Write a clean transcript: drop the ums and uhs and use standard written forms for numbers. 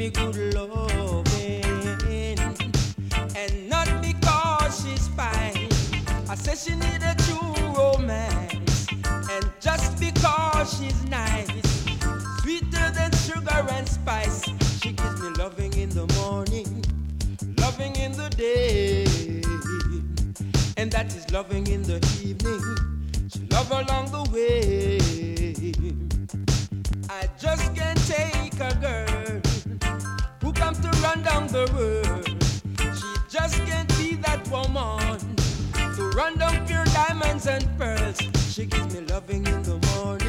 me good loving, and not because she's fine. I said she need a true romance, and just because she's nice, sweeter than sugar and spice. She gives me loving in the morning, loving in the day, and that is loving in the evening. She love along the way. I just can't take a girl who comes to run down the world. She just can't be that woman to run down pure diamonds and pearls. She gives me loving in the morning,